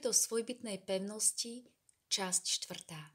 do svojbytnej pevnosti, časť 4.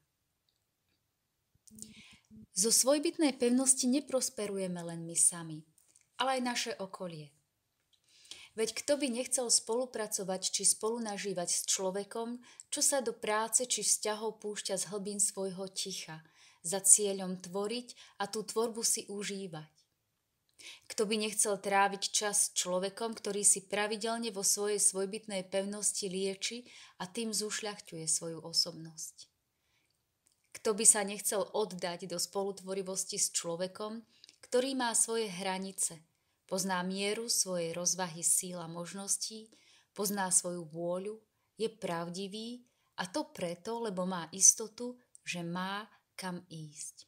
Zo svojbytnej pevnosti neprosperujeme len my sami, ale aj naše okolie. Veď kto by nechcel spolupracovať či spolunažívať s človekom, čo sa do práce či vzťahov púšťa z hlbín svojho ticha, za cieľom tvoriť a tú tvorbu si užívať. Kto by nechcel tráviť čas s človekom, ktorý si pravidelne vo svojej svojbytnej pevnosti lieči a tým zušľachťuje svoju osobnosť. Kto by sa nechcel oddať do spolutvorivosti s človekom, ktorý má svoje hranice, pozná mieru svojej rozvahy síl a možností, pozná svoju vôľu, je pravdivý a to preto, lebo má istotu, že má kam ísť.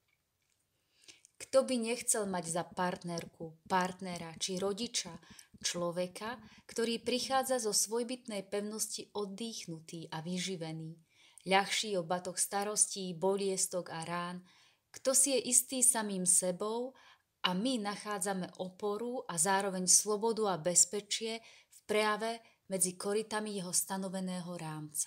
Kto by nechcel mať za partnerku, partnera či rodiča človeka, ktorý prichádza zo svojbytnej pevnosti oddychnutý a vyživený, ľahší o batoh starostí, boliestok a rán, kto si je istý samým sebou a my nachádzame oporu a zároveň slobodu a bezpečie v prejave medzi korytami jeho stanoveného rámca.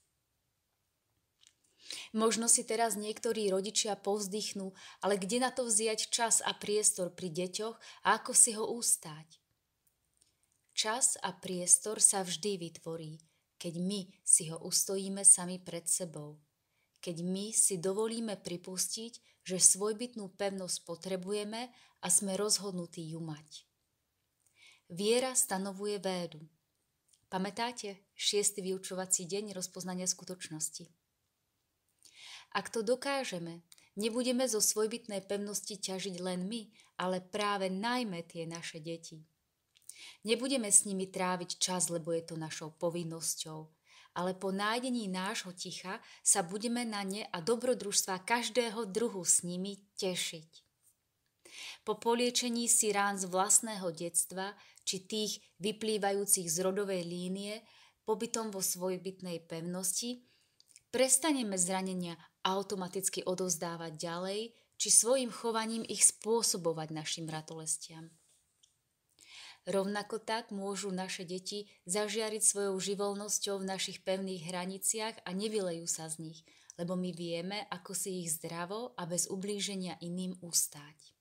Možno si teraz niektorí rodičia povzdychnú, ale kde na to vziať čas a priestor pri deťoch a ako si ho ustáť? Čas a priestor sa vždy vytvorí, keď my si ho ustojíme sami pred sebou. Keď my si dovolíme pripustiť, že svojbytnú pevnosť potrebujeme a sme rozhodnutí ju mať. Viera stanovuje védu. Pamätáte 6. vyučovací deň rozpoznania skutočnosti? Ak to dokážeme, nebudeme zo svojbytnej pevnosti ťažiť len my, ale práve najmä tie naše deti. Nebudeme s nimi tráviť čas, lebo je to našou povinnosťou, ale po nájdení nášho ticha sa budeme na ne a dobrodružstvá každého druhu s nimi tešiť. Po poliečení si rán z vlastného detstva, či tých vyplývajúcich z rodovej línie, pobytom vo svojbytnej pevnosti, prestaneme zranenia automaticky odovzdávať ďalej, či svojim chovaním ich spôsobovať našim ratolestiam. Rovnako tak môžu naše deti zažiariť svojou živolnosťou v našich pevných hraniciach a nevylejú sa z nich, lebo my vieme, ako si ich zdravo a bez ublíženia iným ustáť.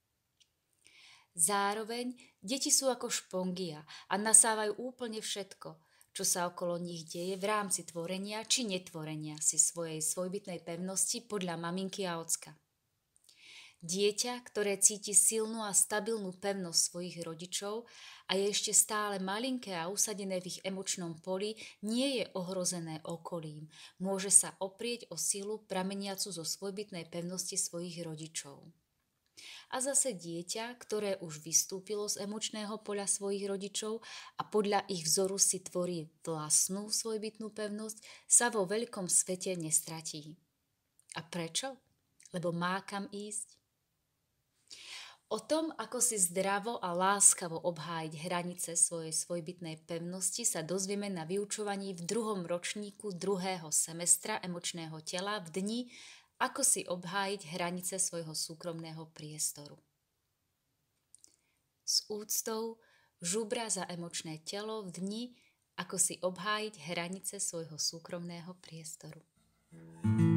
Zároveň deti sú ako špongia a nasávajú úplne všetko, čo sa okolo nich deje v rámci tvorenia či netvorenia si svojej svojbytnej pevnosti podľa maminky a ocka. Dieťa, ktoré cíti silnú a stabilnú pevnosť svojich rodičov a je ešte stále malinké a usadené v ich emočnom poli, nie je ohrozené okolím. Môže sa oprieť o silu prameniacu zo svojbytnej pevnosti svojich rodičov. A zase dieťa, ktoré už vystúpilo z emočného poľa svojich rodičov a podľa ich vzoru si tvorí vlastnú svojbytnú pevnosť, sa vo veľkom svete nestratí. A prečo? Lebo má kam ísť. O tom, ako si zdravo a láskavo obhájiť hranice svojej svojbytnej pevnosti, sa dozvieme na vyučovaní v 2. ročníku 2. semestra emočného tela v dni, ako si obhájiť hranice svojho súkromného priestoru. S úctou Žubra za emočné telo v dni, ako si obhájiť hranice svojho súkromného priestoru.